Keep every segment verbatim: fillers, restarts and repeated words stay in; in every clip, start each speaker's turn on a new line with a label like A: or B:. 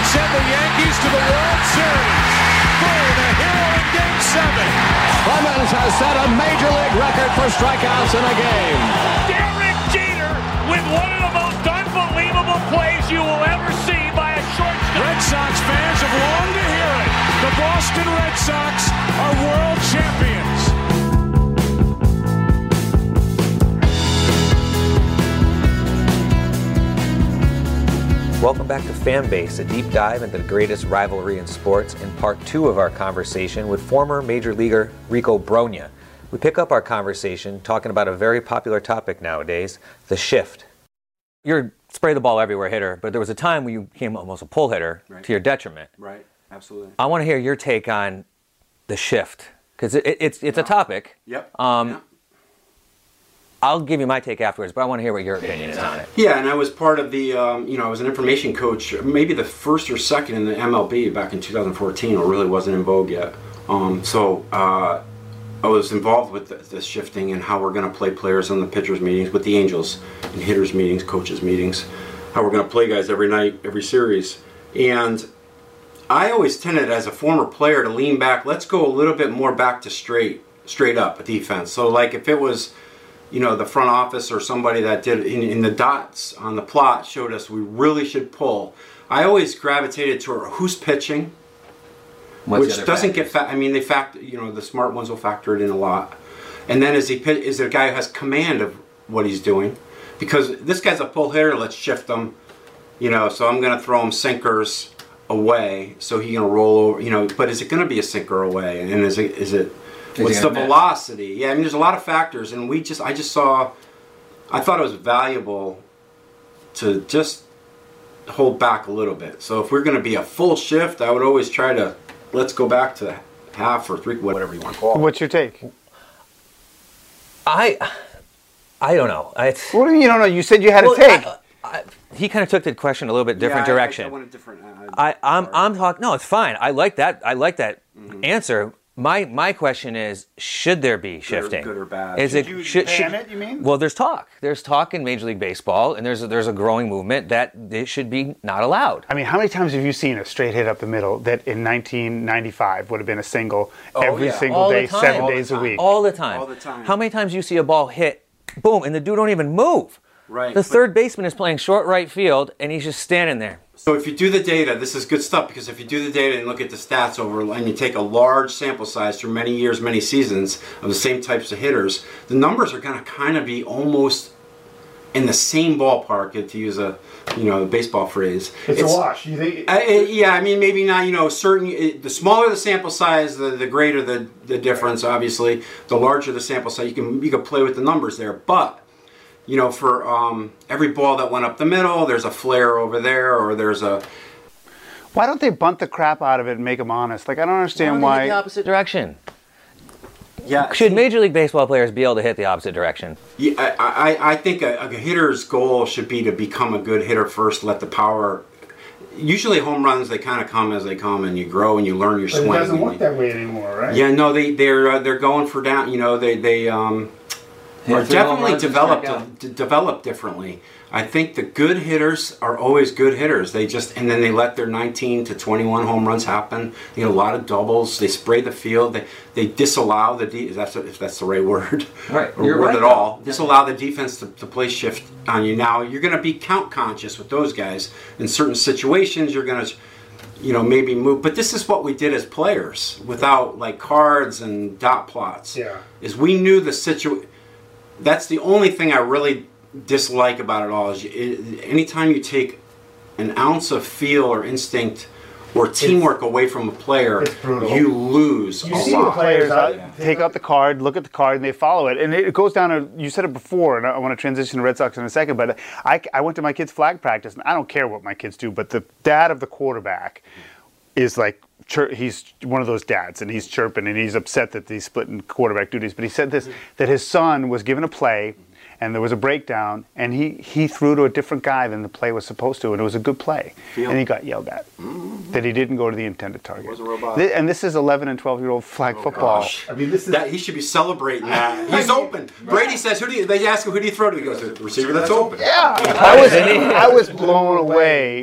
A: send the Yankees to the World Series. Boom, a hero in Game seven.
B: Clemens has set a major league record for strikeouts in a game.
C: Derek Jeter with one of the most unbelievable plays you will ever see by a shortstop.
A: Red Sox fans have longed to hear it. The Boston Red Sox are world champions.
D: Welcome back to Fanbase, a deep dive into the greatest rivalry in sports, in part two of our conversation with former Major Leaguer Rico Brogna. We pick up our conversation talking about a very popular topic nowadays, the shift. You're a spray the ball everywhere hitter, but there was a time when you became almost a pull hitter
E: right.
D: to your detriment.
E: Right, absolutely.
D: I want to hear your take on the shift, because it, it, it's it's yeah. a topic.
E: Yep.
D: Um,
E: yeah.
D: I'll give you my take afterwards, but I want to hear what your opinion is on it.
E: Yeah, and I was part of the, um, you know, I was an information coach, maybe the first or second in the M L B back in two thousand fourteen, it really wasn't in vogue yet. Um, so uh, I was involved with the, the shifting and how we're going to play players on the pitchers meetings, with the Angels, and hitters meetings, coaches meetings, how we're going to play guys every night, every series. And I always tended, as a former player, to lean back, let's go a little bit more back to straight, straight up defense. So like if it was, you know, the front office or somebody that did in, in the dots on the plot showed us we really should pull, I always gravitated toward who's pitching,
D: What's
E: which doesn't factors? get fa- I mean, they factor, you know, the smart ones will factor it in a lot. And then is he is there a guy who has command of what he's doing? Because this guy's a pull hitter, let's shift him, you know, so I'm going to throw him sinkers away so he's going to roll over, you know, but is it going to be a sinker away? And is it is it what's the velocity? Yeah, I mean, there's a lot of factors, and we just, I just saw, I thought it was valuable to just hold back a little bit. So if we're going to be a full shift, I would always try to, let's go back to half or three, whatever you want to call it.
F: What's your take?
D: I, I don't know. I,
F: what do you, you don't know? You said you had
D: well,
F: a take.
D: I, I, he kind of took the question a little bit different
E: yeah,
D: direction.
E: I, I went a different. Uh,
D: I, I'm, I'm talking. No, it's fine. I like that. I like that mm-hmm. answer. My my question is, should there be shifting?
E: Good or, good or bad?
F: Is should it, you should, ban should, it, you mean?
D: Well, there's talk. There's talk in Major League Baseball, and there's a, there's a growing movement that it should be not allowed.
F: I mean, how many times have you seen a straight hit up the middle that in nineteen ninety-five would have been a single
E: oh,
F: every
E: yeah.
F: single
D: All
F: day, seven
E: All
F: days a week?
D: All the time.
E: All the time.
D: How many times you see a ball hit, boom, and the dude don't even move?
E: Right.
D: The third baseman is playing short right field, and he's just standing there.
E: So if you do the data, this is good stuff, because if you do the data and look at the stats over, and you take a large sample size through many years, many seasons of the same types of hitters, the numbers are going to kind of be almost in the same ballpark, to use a, you know, a baseball phrase.
F: It's, it's a wash. You think?
E: Uh, it, yeah, I mean, maybe not. You know, certain. It, the smaller the sample size, the, the greater the the difference. Obviously, the larger the sample size, you can you can play with the numbers there, but. You know, for um, every ball that went up the middle, there's a flare over there, or there's a...
F: Why don't they bunt the crap out of it and make them honest? Like, I don't understand
D: why...
F: why...
D: Hit the opposite direction.
E: Yeah.
D: Should Major League Baseball players be able to hit the opposite direction?
E: Yeah, I, I, I think a, a hitter's goal should be to become a good hitter first, let the power... Usually home runs, they kind of come as they come, and you grow and you learn your
F: but
E: swing.
F: It doesn't work that way anymore, right?
E: Yeah, no, they, they're uh, they're going for down, you know, they... they um, Are definitely developed d- developed differently. I think the good hitters are always good hitters. They just and then they let their nineteen to twenty-one home runs happen. They get a lot of doubles. They spray the field. They they disallow the de- if that's if that's the right word.
D: Right.
E: or
D: You're
E: word
D: right,
E: at all.
D: though.
E: Disallow the defense to, to play shift on you. Now you're going to be count conscious with those guys in certain situations. You're going to. You know, maybe move, but this is what we did as players without like cards and dot plots.
F: Yeah.
E: Is we knew the situation. That's the only thing I really dislike about it all is it, anytime you take an ounce of feel or instinct or teamwork it's, away from a player, you lose
F: you
E: a
F: see
E: lot.
F: The players out, take out the card, look at the card, and they follow it. And it goes down to, you said it before, and I want to transition to Red Sox in a second, but I, I went to my kid's flag practice, and I don't care what my kids do, but the dad of the quarterback is like, he's one of those dads, and he's chirping, and he's upset that he's splitting quarterback duties. But he said this, that his son was given a play, and there was a breakdown, and he, he threw to a different guy than the play was supposed to, and it was a good play. Field. And he got yelled at, mm-hmm. that he didn't go to the intended target.
E: It was a robotic.
F: And this is eleven and twelve-year-old flag
E: oh,
F: football.
E: Gosh. I mean, this is that he should be celebrating that. He's open. Brady says, "Who do you?" They ask him, "Who do you throw to?" He goes, "The receiver that's open."
F: Yeah, I was I was blown away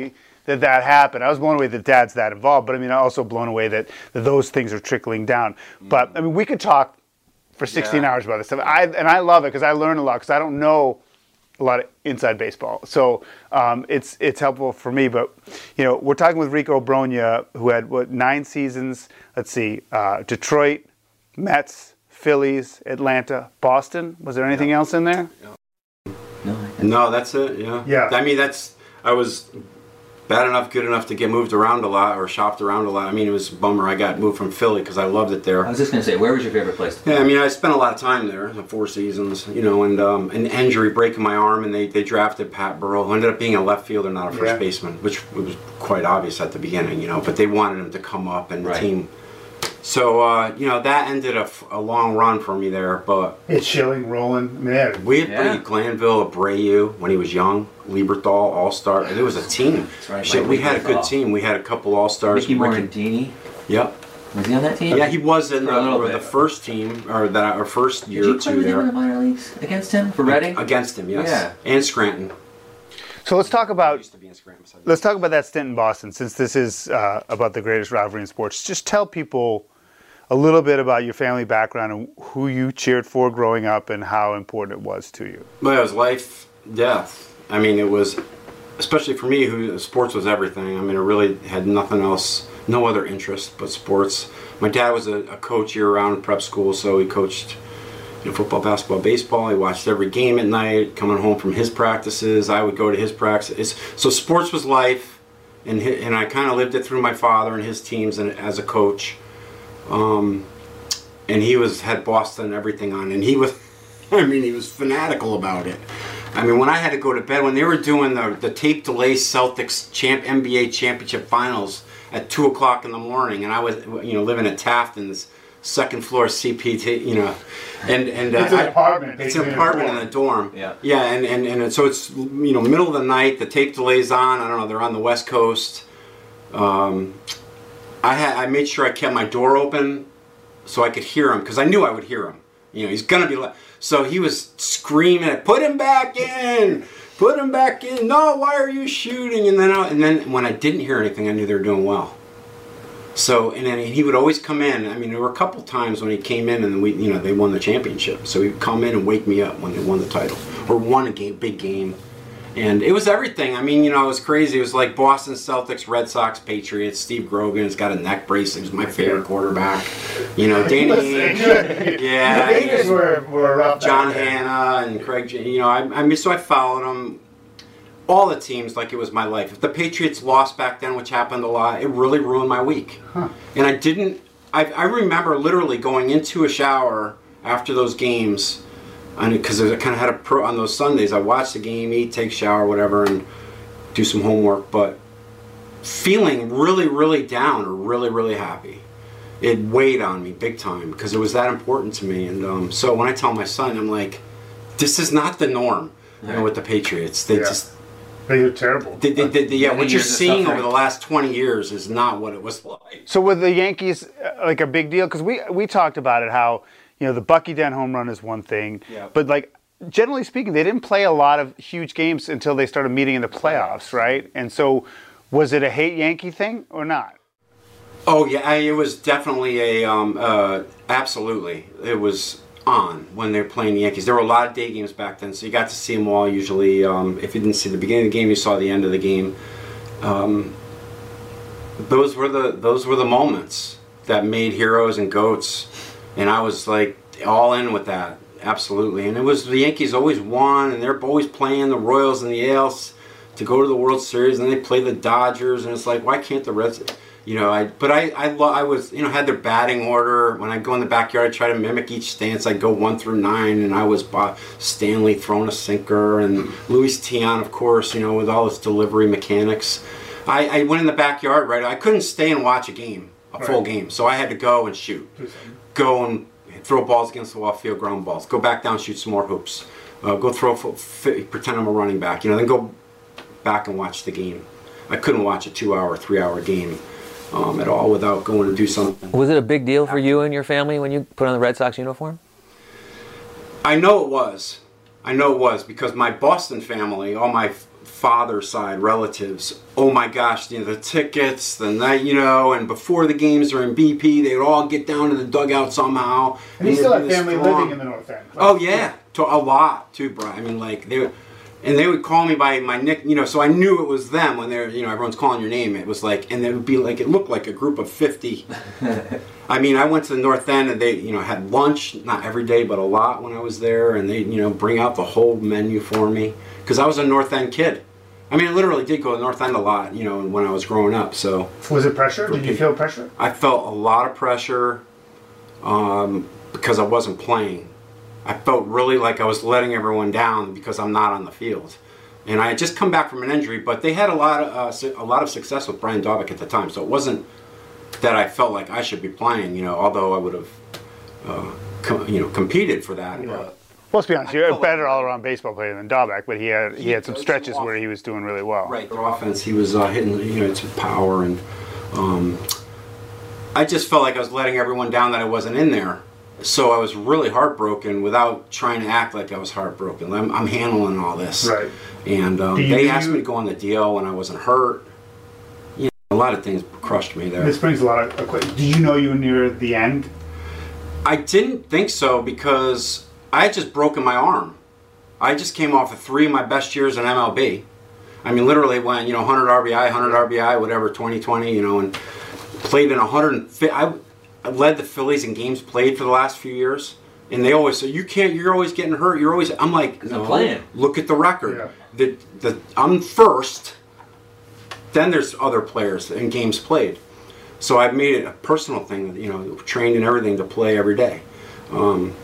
F: that that happened. I was blown away that Dad's that involved, but I mean, I'm also blown away that, that those things are trickling down. But I mean, we could talk for sixteen
E: Yeah.
F: hours about this stuff. I and I love it because I learn a lot because I don't know a lot of inside baseball. So um, it's it's helpful for me. But you know, we're talking with Rico Brogna, who had what nine seasons. Let's see, uh, Detroit, Mets, Phillies, Atlanta, Boston. Was there anything else in there?
D: No.
E: No, that's it. Yeah.
F: Yeah.
E: I mean, that's I was bad enough, good enough to get moved around a lot or shopped around a lot. I mean, it was a bummer. I got moved from Philly because I loved it there.
D: I was just going to say, where was your favorite place to play?
E: Yeah, I mean, I spent a lot of time there, the four seasons, you know, and um, an injury, breaking my arm, and they, they drafted Pat Burrell, who ended up being a left fielder, not a first
F: Yeah.
E: baseman, which was quite obvious at the beginning, you know, but they wanted him to come up and
D: Right.
E: the team. So, uh, you know, that ended a, f- a long run for me there, but
F: It's Schilling, Roland. I mean, they had-
E: we had
D: Yeah.
E: Brady Glanville, Abreu when he was young, Lieberthal, All-Star. It was a team.
D: That's right,
E: Shit,
D: Mike
E: we had a good
D: Lieberthal.
E: team. We had a couple All-Stars.
D: Mickey
E: Ricky-
D: Morantini.
E: Yep.
D: Was he on that team?
E: Yeah, he was in
D: For
E: the,
D: a little
E: or
D: bit.
E: the first team, or that our first year
D: Did you
E: or
D: play
E: two
D: with him in
E: there.
D: the minor leagues against him for Reading?
E: Against him, yes.
D: Yeah.
E: And Scranton.
F: So let's talk
E: I
F: about
E: used to be in Scranton. so-
F: let's talk about that stint in Boston, since this is uh, about the greatest rivalry in sports. Just tell people a little bit about your family background and who you cheered for growing up and how important it was to you.
E: Well, it was life, death. I mean, it was, especially for me, who sports was everything. I mean, I really had nothing else, no other interest but sports. My dad was a, a coach year-round in prep school, so he coached you know, football, basketball, baseball. He watched every game at night, coming home from his practices. I would go to his practices. So sports was life, and hi- and I kind of lived it through my father and his teams and as a coach. Um, and he was had Boston everything on, and he was, I mean, he was fanatical about it. I mean, when I had to go to bed, when they were doing the the tape delay Celtics champ N B A championship finals at two o'clock in the morning, and I was, you know, living at Taft in this second floor C P T, you know, and and uh,
F: It's an
E: I-
F: apartment,
E: It's an
F: basically, in a
E: apartment in
F: dorm.
E: the dorm.
D: Yeah.
E: Yeah, and, and and so it's you know middle of the night. The tape delay's on. I don't know. They're on the West Coast. Um, I had I made sure I kept my door open so I could hear him because I knew I would hear him. You know, he's gonna be like. So he was screaming, "Put him back in! Put him back in! No, why are you shooting?" And then I, and then when I didn't hear anything, I knew they were doing well. So and then he would always come in. I mean, there were a couple times when he came in and we, you know, they won the championship. So he'd come in and wake me up when they won the title or won a game, big game. And it was everything. I mean, you know, it was crazy. It was like Boston Celtics, Red Sox, Patriots. Steve Grogan's got a neck brace. He was my favorite quarterback. You know, Danny Ainge. Yeah.
F: The Lakers were, were rough.
E: John
F: back then.
E: Hanna and Craig. J- You know, I, I mean, so I followed them. All the teams like it was my life. If the Patriots lost back then, which happened a lot, it really ruined my week. And I didn't. I, I remember literally going into a shower after those games, because I kind of had a pro on those Sundays. I watch the game, eat, take a shower, whatever, and do some homework. But feeling really, really down or really, really happy. It weighed on me big time because it was that important to me. And um, so when I tell my son, I'm like, this is not the norm. You know, with the Patriots, they
F: Yeah.
E: just.
F: They were terrible.
E: They, they, they, yeah,
D: Many
E: what you're
D: years of
E: seeing
D: suffering.
E: over the last twenty years is not what it was like.
F: So were the Yankees uh, like a big deal? Because we we talked about it, how you know the Bucky Dent home run is one thing,
E: Yeah.
F: but like generally speaking, they didn't play a lot of huge games until they started meeting in the playoffs, right? And so, was it a hate Yankee thing or not?
E: Oh yeah, I, it was definitely a um, uh, absolutely. It was on when they were playing the Yankees. There were a lot of day games back then, so you got to see them all. Usually, um, if you didn't see the beginning of the game, you saw the end of the game. Um, those were the those were the moments that made heroes and goats, and I was like all in with that. Absolutely, and it was the Yankees always won, and they're always playing the Royals and the A Ls to go to the World Series, and they play the Dodgers, and it's like, why can't the Reds? You know, I but I I, lo- I was you know had their batting order. When I go in the backyard, I try to mimic each stance. I go one through nine, and I was Bob Stanley throwing a sinker, and Luis Tiant, of course, you know, with all his delivery mechanics. I, I went in the backyard, right? I couldn't stay and watch a game, a full
F: Right.
E: game, so I had to go and shoot, go and throw balls against the wall, field ground balls, go back down, shoot some more hoops, uh, go throw, f- f- pretend I'm a running back, you know, then go back and watch the game. I couldn't watch a two-hour, three-hour game um, at all without going to do something.
D: Was it a big deal for you and your family when you put on the Red Sox uniform?
E: I know it was. I know it was because my Boston family, all my f- father's side relatives, oh my gosh, you know, the tickets, the night, you know, and before the games are in B P, they would all get down to the dugout somehow.
F: And you still have family living in the North End. Right?
E: Oh yeah, to, a lot too, bro. I mean, like they would, and they would call me by my nick, you know, so I knew it was them when they're, you know, everyone's calling your name. It was like, and it would be like, it looked like a group of fifty. I mean, I went to the North End and they, you know, had lunch, not every day, but a lot when I was there, and they, you know, bring out the whole menu for me because I was a North End kid. I mean, I literally did go to North End a lot, you know, when I was growing up. So
F: was it pressure? Did you feel pressure?
E: I felt a lot of pressure um, because I wasn't playing. I felt really like I was letting everyone down because I'm not on the field. And I had just come back from an injury, but they had a lot of uh, a lot of success with Brian Daubach at the time, so it wasn't that I felt like I should be playing. You know, although I would have, uh, com- you know, competed for that.
F: Yeah.
E: But
F: well, let's be honest, you're a better all-around baseball player than Daubach, but he had he had some stretches where he was doing really well.
E: Right, the offense, he was uh, hitting, you know, it's power, and um, I just felt like I was letting everyone down that I wasn't in there. So I was really heartbroken without trying to act like I was heartbroken. I'm, I'm handling all this.
F: Right.
E: And um,
F: you,
E: they asked
F: you,
E: me to go on the D L when I wasn't hurt. You know, a lot of things crushed me there.
F: This brings a lot of... Did you know you were near the end?
E: I didn't think so because I had just broken my arm. I just came off of three of my best years in M L B. I mean, literally went, you know, one hundred R B I, one hundred R B I, whatever, twenty twenty, you know, and played in one hundred fifty... I, I led the Phillies in games played for the last few years, and they always say, you can't, you're always getting hurt, you're always, I'm like, no,
B: playing.
E: Look at the record.
F: Yeah.
E: The, the, I'm first, then there's other players in games played. So I've made it a personal thing, you know, trained and everything to play every day. Um,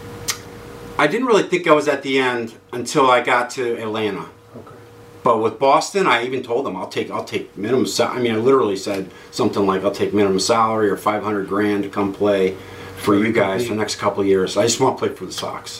E: I didn't really think I was at the end until I got to Atlanta. But with Boston, I even told them I'll take I'll take minimum salary. I mean, I literally said something like I'll take minimum salary or five hundred grand to come play for you guys for the next couple of years. I just want to play for the Sox,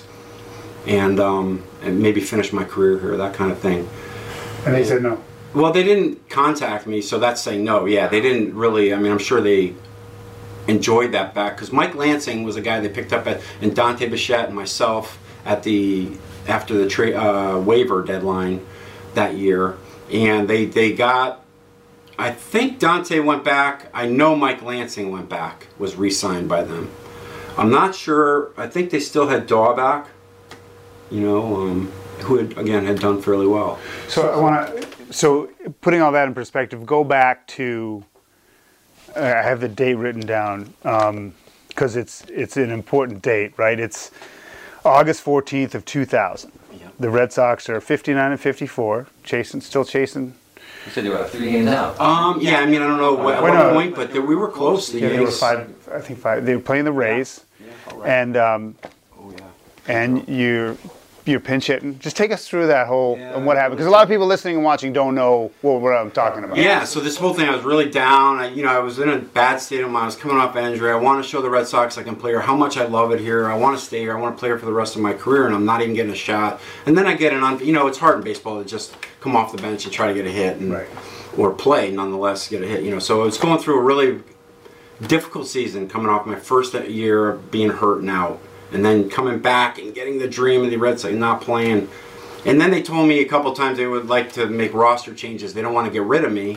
E: and um, and maybe finish my career here, that kind of thing.
F: And they said no.
E: Well, they didn't contact me, so that's saying no. Yeah, they didn't really. I mean, I'm sure they enjoyed that back because Mike Lansing was a guy they picked up at, and Dante Bichette and myself at the after the tra- uh, waiver deadline that year, and they they got, I think Dante went back, I know Mike Lansing went back, was re-signed by them. I'm not sure, I think they still had Daubach, you know, um, who had, again, had done fairly well.
F: So I want to, so putting all that in perspective, go back to, uh, I have the date written down, because um, it's it's an important date, right? It's August fourteenth of two thousand. The Red Sox are fifty-nine and fifty-four, chasing, still chasing.
B: You said they were three games out.
E: Um, yeah, I mean, I don't know what, at what
F: no,
E: point, but they, we were close. The
F: yeah, they were
E: Yankees.
F: five, I think five. They were playing the Rays,
E: Yeah, all right.
F: and um,
E: Oh, yeah.
F: and you're you're pinch hitting. Just take us through that whole
E: Yeah.
F: and what happened, because a lot of people listening and watching don't know what, what I'm talking about.
E: Yeah, so this whole thing, I was really down. I, you know, I was in a bad state of mind. I was coming off an injury. I want to show the Red Sox I can play here, how much I love it here. I want to stay here. I want to play here for the rest of my career, and I'm not even getting a shot. And then I get an, un- you know, it's hard in baseball to just come off the bench and try to get a hit, and,
F: Right.
E: or play nonetheless, get a hit. You know, so it's going through a really difficult season, coming off my first year of being hurt and out. And then coming back and getting the dream of the Red Sox, not playing. And then they told me a couple times they would like to make roster changes. They don't want to get rid of me,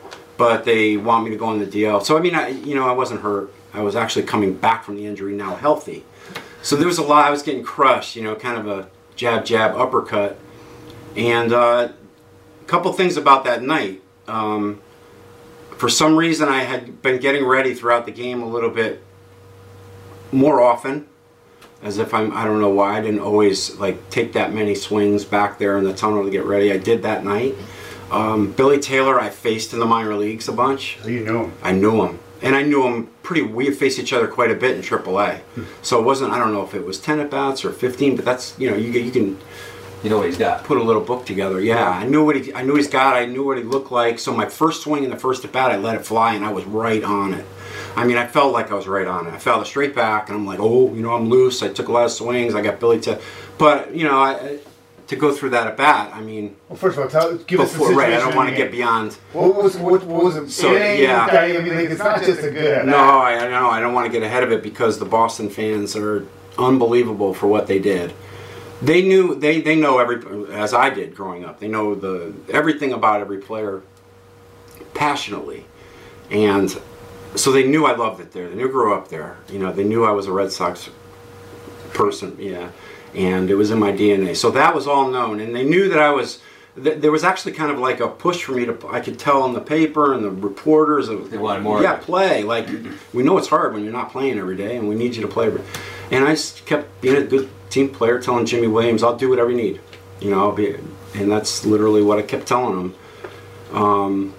E: but they want me to go on the D L. So, I mean, I, you know, I wasn't hurt. I was actually coming back from the injury, now healthy. So there was a lot. I was getting crushed, you know, kind of a jab, jab, uppercut. And uh, a couple things about that night. Um, for some reason, I had been getting ready throughout the game a little bit more often. As if I'm, I don't know why, I didn't always like take that many swings back there in the tunnel to get ready. I did that night. Um, Billy Taylor, I faced in the minor leagues a bunch.
F: So you knew him.
E: I knew him. And I knew him pretty, we had faced each other quite a bit in triple A. So it wasn't, I don't know if it was ten at-bats or fifteen, but that's, you know, you, you can
B: You know what he's got.
E: put a little book together. Yeah, I knew what he, I knew he's got, I knew what he looked like. So my first swing in the first at-bat, I let it fly and I was right on it. I mean, I felt like I was right on it. I felt straight back, and I'm like, oh, you know, I'm loose. I took a lot of swings. I got Billy to, but you know, I, to go through that at bat. I mean,
F: Well, first of all, tell, give us the
E: before,
F: situation.
E: right? I don't want to
F: in
E: get
F: the game.
E: beyond.
F: What was what, what was it?
E: So,
F: inning?
E: yeah.
F: I mean, like, it's not just a good.
E: No, I, I know. I don't want to get ahead of it because the Boston fans are unbelievable for what they did. they knew they they know every as I did growing up. They know the everything about every player passionately, and so they knew I loved it there. They knew I grew up there. You know, they knew I was a Red Sox person. Yeah, and it was in my D N A. So that was all known, and they knew that I was. Th- there was actually kind of like a push for me to. I could tell in the paper and the reporters.
D: They wanted more.
E: Yeah, play. Like we know it's hard when you're not playing every day, and we need you to play. Every, and I just kept being a good team player, telling Jimmy Williams, "I'll do whatever you need." You know, I'll be, and that's literally what I kept telling him. Um,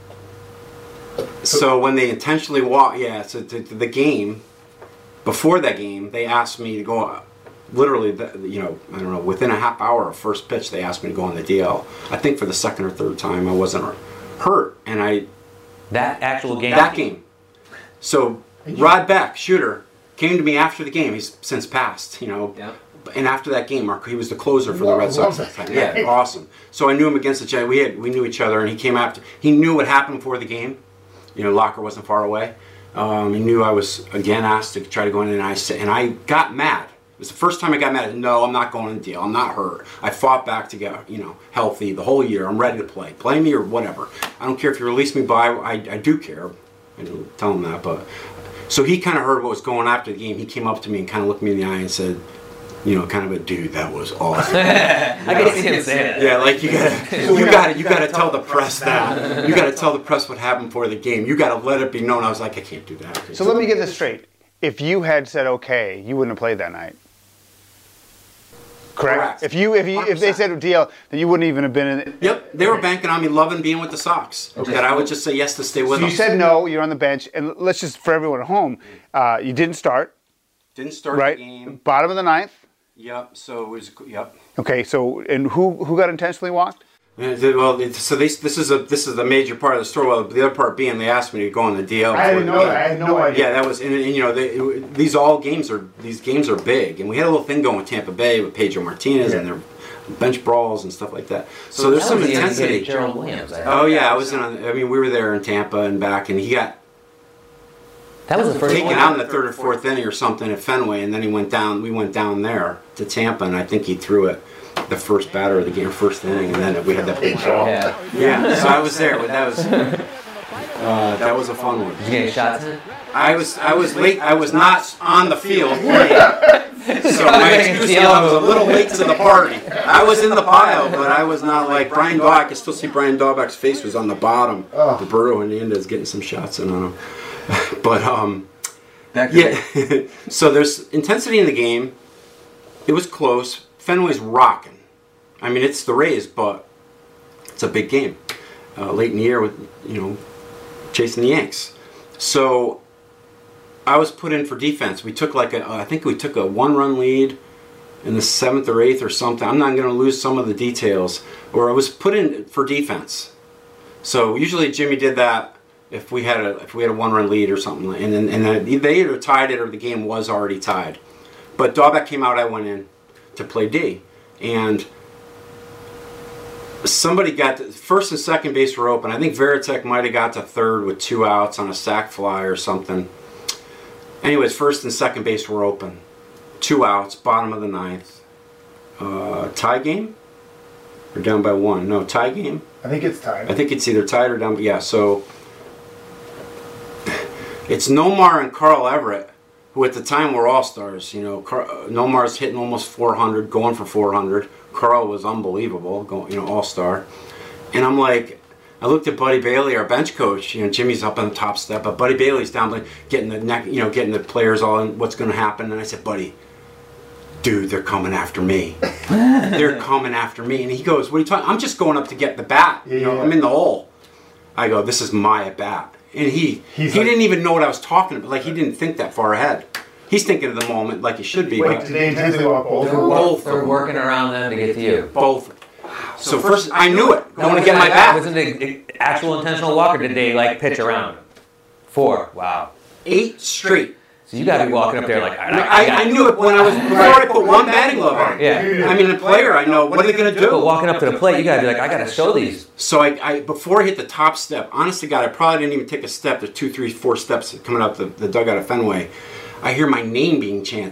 E: so when they intentionally walk, yeah, so to, to the game, before that game, they asked me to go. Literally, the, you know, I don't know. Within a half hour of first pitch, they asked me to go on the D L. I think for the second or third time, I wasn't hurt, and I.
D: That actual game.
E: That game. So Rod Beck, shooter, came to me after the game. He's since passed, you know.
D: Yeah.
E: And after that game, Mark, he was the closer for the Red Sox.
D: Yeah,
E: yeah, awesome. So I knew him against the Jets. We had we knew each other, and he came after. He knew what happened before the game. You know, locker wasn't far away. Um, he knew I was again asked to try to go in, and I said, and I got mad. It was the first time I got mad. I said, no, I'm not going on the deal. I'm not hurt. I fought back to get, you know, healthy the whole year. I'm ready to play. Play me or whatever. I don't care if you release me by. I, I do care. I don't tell him that, but so he kind of heard what was going on after the game. He came up to me and kind of looked me in the eye and said, you know, kind of a dude, that was awesome.
D: I can see him saying that.
E: Yeah, like you gotta, you gotta, you gotta tell the press that. You gotta tell the press what happened before the game. You gotta let it be known. I was like, I can't do that.
F: So let me get this straight. If you had said okay, you wouldn't have played that night. Correct.
E: Correct.
F: If you, if you, if they said D L, then you wouldn't even have been in it.
E: Yep, they were banking on me loving being with the Sox. Okay. That I would just say yes to stay with
F: so
E: them.
F: You said no. You're on the bench, and let's just for everyone at home, uh, you didn't start.
E: Didn't start
F: right?
E: the game.
F: Bottom of the ninth.
E: Yep. So it was. Yep.
F: Okay. So and who who got intentionally walked?
E: Well, so they, this is a this is the major part of the story. Well, the other part being they asked me to go on the D L.
F: I didn't know that. I had no idea.
E: Yeah, that was and, and you know they, it, these all games are these games are big, and we had a little thing going with Tampa Bay with Pedro Martinez yeah. and their bench brawls and stuff like that. So, so there's some intensity.
D: Gerald Williams. I
E: oh yeah, I was in. On, I mean, we were there in Tampa and back, and he got
D: that was the first
E: taken
D: one.
E: out in the third or fourth inning or something at Fenway, and then he went down. We went down there to Tampa, and I think he threw it. The first batter of the game, first inning, and then we had that big ball. Yeah, yeah. So I was there. But that was uh, that was a fun one.
D: Did you get any shots in it?
E: I was I was late. I was not on the field playing. So my excuse is I was a little late to the party. I was in the pile, but I was not like Brian Daubach. I can still see Brian Daubach's face was on the bottom. Oh. Roberto Hernandez getting some shots in on him. But um, yeah. So there's intensity in the game. It was close. Fenway's rocking. I mean, it's the Rays, but it's a big game. Uh, late in the year with, you know, chasing the Yanks. So I was put in for defense. We took like a, I think we took a one-run lead in the seventh or eighth or something. I'm not going to lose some of the details. Or I was put in for defense. So usually Jimmy did that if we had a if we had a one-run lead or something, and then and then they either tied it or the game was already tied. But Daubach came out. I went in to play D, and somebody got to, first and second base were open. I think Varitek might have got to third with two outs on a sac fly or something. Anyways, first and second base were open, two outs, bottom of the ninth. Uh, tie game or down by one? No, tie game.
F: I think it's tied.
E: I think it's either tied or down. Yeah, so it's Nomar and Carl Everett, who at the time were all-stars. You know, Car- Nomar's hitting almost four hundred, going for four hundred. Carl was unbelievable, going, you know, all-star. And I'm like, I looked at Buddy Bailey, our bench coach. You know, Jimmy's up on the top step, but Buddy Bailey's down, like, getting the neck, you know, getting the players all in. What's going to happen? And I said, Buddy, dude, they're coming after me. They're coming after me. And he goes, what are you talking? I'm just going up to get the bat. You know, yeah. I'm in the hole. I go, this is my at bat. And he He's he like, didn't even know what I was talking about. Like, he didn't think that far ahead. He's thinking of the moment like he should be.
F: Wait, did they intensely walk both?
D: Both. They're working around them to get to you.
E: Both. So first, I knew it. I want to get my bat.
D: Was it an actual intentional walk, or did they like pitch around? Four. Wow.
E: Eight straight.
D: So you got to be walking up there like. I,
E: I, I, I knew it when I was before I put one batting glove on.
D: Yeah.
E: I mean, a player, I know. What are they going to do?
D: But walking up to the plate, you got to be like, I got to show these.
E: So I, I, before I hit the top step, honest to God, I probably didn't even take a step. There's two, three, four steps coming out the, the dugout of Fenway. I hear my name being chanted.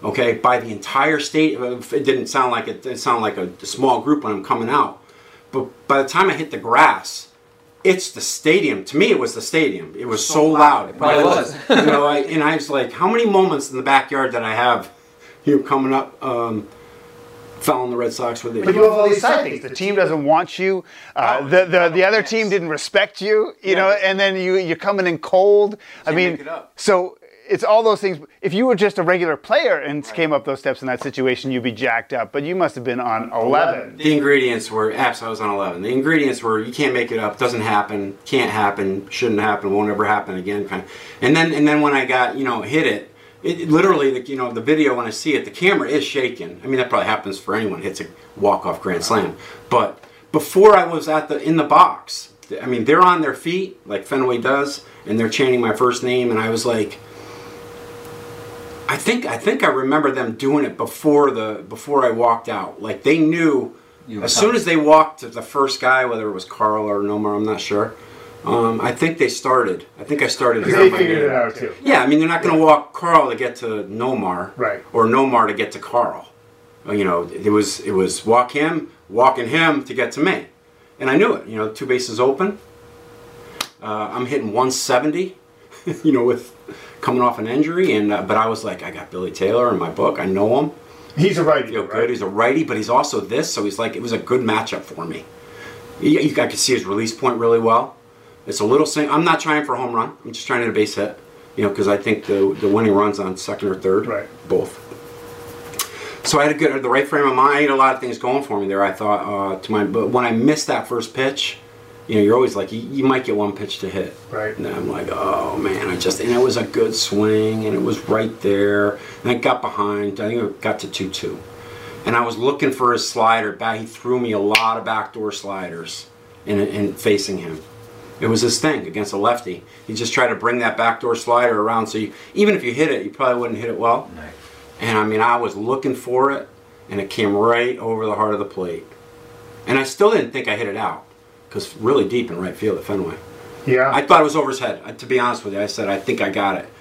E: okay, by the entire state. It didn't sound like it, it sounded like a, a small group when I'm coming out. But by the time I hit the grass, it's the stadium. To me, it was the stadium. It was so, so loud. It
D: probably was.
E: You know, I, and I was like, how many moments in the backyard did I have here coming up, um, following the Red Sox with it?
F: But you have all these side things. The team doesn't want you. Uh,
E: Oh,
F: the the, the other
E: yes.
F: team didn't respect you. You
E: Yeah.
F: know, and then you you're coming in cold. I
E: Can't
F: mean,
E: make it up.
F: so it's all those things. If you were just a regular player and came up those steps in that situation, you'd be jacked up. But you must have been on eleven.
E: The ingredients were, absolutely, I was on eleven. The ingredients were, you can't make it up, doesn't happen, can't happen, shouldn't happen, won't ever happen again. Kind of. And then and then when I got, you know, hit it, it, it literally, the, you know, the video, when I see it, the camera is shaking. I mean, that probably happens for anyone who hits a walk-off grand slam. But before I was at the in the box, I mean, they're on their feet, like Fenway does, and they're chanting my first name, and I was like, I think I think I remember them doing it before the before I walked out. Like they knew as soon as they walked to the first guy, whether it was Carl or Nomar, I'm not sure. Um, I think they started. I think I started.
F: They figured it out too.
E: Yeah, I mean they're not going to walk Carl to get to Nomar,
F: Right.
E: Or Nomar to get to Carl. Uh, You know, it was it was walk him, walking him to get to me, and I knew it. You know, two bases open. Uh, I'm hitting one seventy. You know, with coming off an injury, and uh, but I was like, I got Billy Taylor in my book. I know him.
F: He's a righty.
E: Feel
F: right?
E: good. He's a righty, but he's also this. So he's like, it was a good matchup for me. You, you, I could see his release point really well. It's a little sing. I'm not trying for a home run. I'm just trying to hit a base hit. You know, because I think the the winning run's on second or third.
F: Right.
E: Both. So I had a good, the right frame of mind. I had a lot of things going for me there. I thought uh, to my, but when I missed that first pitch, you know, you're always like, you, you might get one pitch to hit.
F: Right.
E: And I'm like, oh man, I just, and it was a good swing, and it was right there. And I got behind, I think it got to two two. And I was looking for his slider back. He threw me a lot of backdoor sliders in, in facing him. It was his thing against a lefty. He just tried to bring that backdoor slider around. So you, even if you hit it, you probably wouldn't hit it well.
D: Nice.
E: And I mean, I was looking for it, and it came right over the heart of the plate. And I still didn't think I hit it out, because really deep in right field at Fenway.
F: Yeah.
E: I thought it was over his head. I, to be honest with you, I said, I think I got it.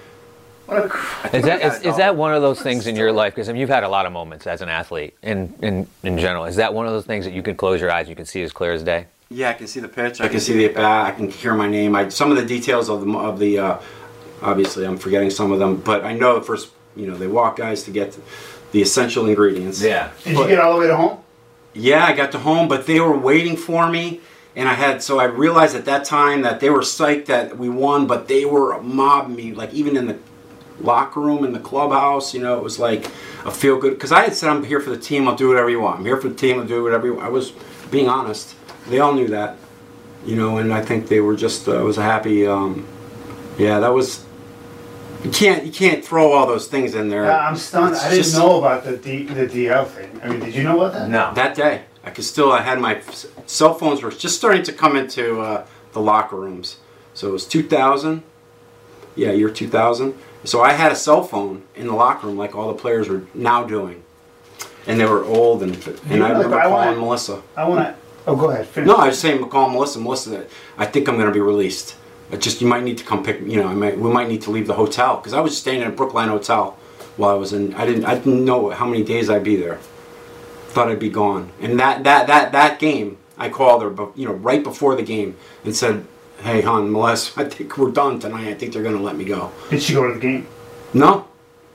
D: Is that is, is that one of those things in your life? Because I mean, you've had a lot of moments as an athlete, in, in in general. Is that one of those things that you can close your eyes, you can see as clear as day?
E: Yeah, I can see the pitch. I can see the at bat. I can hear my name. I, some of the details of the of the uh, obviously I'm forgetting some of them, but I know the first. You know, they walk guys to get the essential ingredients.
D: Yeah.
F: Did you get all the way to home?
E: Yeah, I got to home, but they were waiting for me, and I had so I realized at that time that they were psyched that we won, but they were mobbing me, like even in the locker room in the clubhouse. You know, it was like a feel good, because I had said, I'm here for the team. I'll do whatever you want. I'm here for the team. I'll do whatever you want. I was being honest. They all knew that, you know, and I think they were just. Uh, it was a happy. Um, yeah, that was. You can't you can't throw all those things in there.
F: Yeah, I'm stunned.
E: It's
F: I didn't
E: just-
F: know about the D, the D L thing. I mean, did you know about that?
D: No.
E: That day, I could still. I had my f- cell phones were just starting to come into uh, the locker rooms. So it was two thousand. Yeah, year two thousand. So I had a cell phone in the locker room, like all the players are now doing, and they were old, and and
F: You
E: I
F: know,
E: remember
F: I
E: calling
F: wanna-
E: Melissa.
F: I want to. Oh, go ahead. Finish.
E: No, I was saying, calling Melissa. Melissa, I think I'm going to be released. I just you might need to come pick. You know, I might, we might need to leave the hotel, because I was staying in a Brookline hotel while I was in. I didn't. I didn't know how many days I'd be there. Thought I'd be gone. And that that that that game, I called her, but you know, right before the game, and said, "Hey, hon, Melissa, I think we're done tonight. I think they're going to let me go."
F: Did she go to the game?
E: No,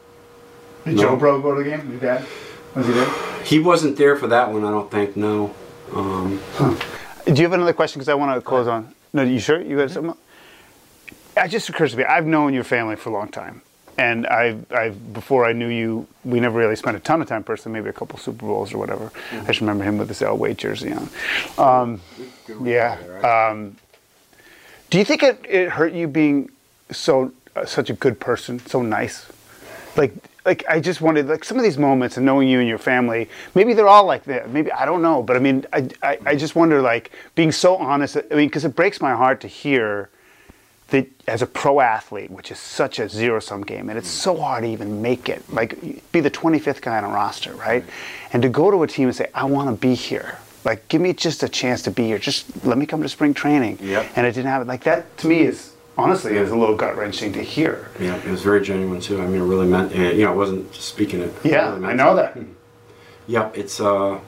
F: Did
E: No.
F: Joe Bro go to the game? Your dad? Was he there?
E: he wasn't there for that one. I don't think. No. Um,
F: Do you have another question? Because I want to close on. No, you sure? You got something? It just occurs to me. I've known your family for a long time, and I, I before I knew you, we never really spent a ton of time personally. Maybe a couple Super Bowls or whatever. I just remember him with his Elway jersey on. Um, yeah. Um, do you think it, it hurt you being so uh, such a good person, so nice? Like, like I just wanted like some of these moments and knowing you and your family. Maybe they're all like that. Maybe I don't know. But I mean, I, I, I just wonder like being so honest. I mean, because it breaks my heart to hear that as a pro athlete, which is such a zero-sum game, and it's so hard to even make it, like be the twenty-fifth guy on a roster, right? And to go to a team and say, I want to be here. Like, give me just a chance to be here. Just let me come to spring training.
E: Yep.
F: And it didn't happen. Like, that, to me, is honestly, it was a little gut-wrenching to hear.
E: Yeah, it was very genuine too. I mean, it really meant, uh, you know, I wasn't just speaking it. it
F: Yeah,
E: really
F: I
E: meant
F: know
E: it.
F: that.
E: Yep, it's, uh,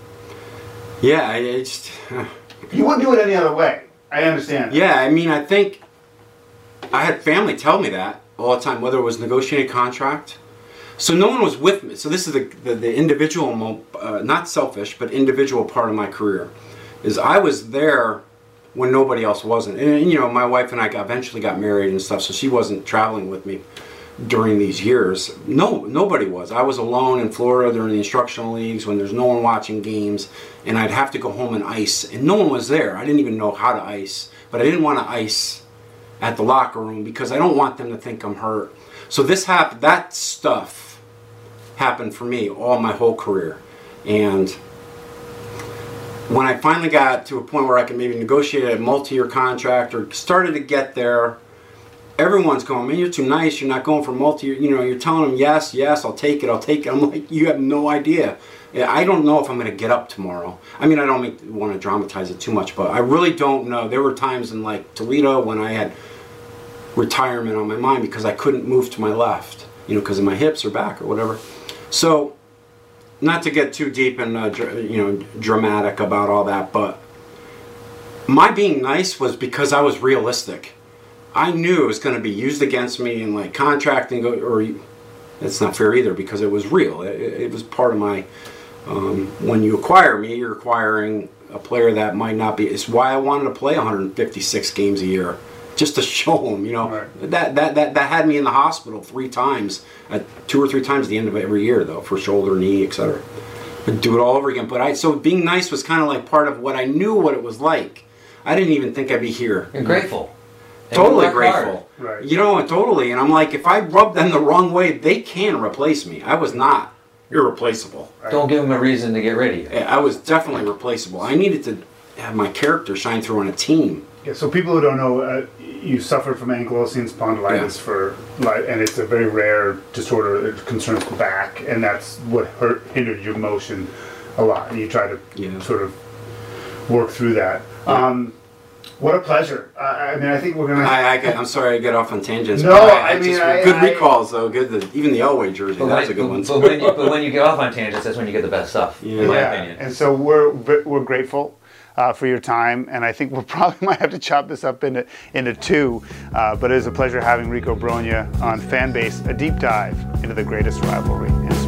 E: yeah, I I just,
F: You wouldn't do it any other way. I understand.
E: yeah, I mean, I think I had family tell me that all the time, whether it was negotiated contract. So no one was with me. So this is the, the, the individual, mo- uh, not selfish, but individual part of my career, is I was there when nobody else wasn't. And, and you know, my wife and I got, eventually got married and stuff, so she wasn't traveling with me during these years. No, nobody was. I was alone in Florida during the instructional leagues when there's no one watching games, and I'd have to go home and ice, and no one was there. I didn't even know how to ice, but I didn't want to ice at the locker room because I don't want them to think I'm hurt. So this happened, that stuff happened for me all my whole career. And when I finally got to a point where I could maybe negotiate a multi-year contract or started to get there, everyone's going, man, you're too nice, you're not going for multi-year, you know, you're telling them, yes, yes, I'll take it, I'll take it. I'm like, you have no idea. I don't know if I'm going to get up tomorrow. I mean, I don't make, want to dramatize it too much, but I really don't know. There were times in like Toledo when I had retirement on my mind because I couldn't move to my left, you know, because of my hips or back or whatever. So, not to get too deep and uh, dr- you know dramatic about all that, but my being nice was because I was realistic. I knew it was going to be used against me in like contracting, or it's not fair either because it was real. It, it was part of my. Um, when you acquire me, you're acquiring a player that might not be. It's why I wanted to play one hundred fifty-six games a year, just to show them. You know,
F: Right.
E: that that that that had me in the hospital three times, at two or three times at the end of every year though, for shoulder, knee, et cetera. But do it all over again. But I so being nice was kind of like part of what I knew what it was like. I didn't even think I'd be here.
D: You're grateful. And
E: Totally
D: you work hard.
E: grateful.
F: Right.
E: You know, totally. And I'm like, if I rub them the wrong way, they can replace me. I was not irreplaceable.
D: Don't give them a reason to get rid of you.
E: I was definitely replaceable. I needed to have my character shine through on a team.
F: Yeah, so people who don't know, uh, you suffered from ankylosing spondylitis
E: Yeah.
F: for, li- and it's a very rare disorder. It concerns the back, and that's what hurt, hindered your motion a lot. And you try to
E: Yeah.
F: sort of work through that. Um, what a pleasure! Uh, I mean, I think we're gonna.
E: I, I get, I'm sorry I get off on tangents.
F: No,
E: but
F: I mean,
E: just,
F: I-
E: good
F: I-
E: recalls though. Good, the, even the Elway jersey.
D: But
E: That's
D: when,
E: a good one.
D: but, when you, but when you get off on tangents, that's when you get the best stuff, in my
F: yeah,
D: opinion.
F: and so we're we're grateful. Uh, for your time, and I think we'll probably might have to chop this up into into two. Uh, but it is a pleasure having Rico Brogna on Fanbase, a deep dive into the greatest rivalry in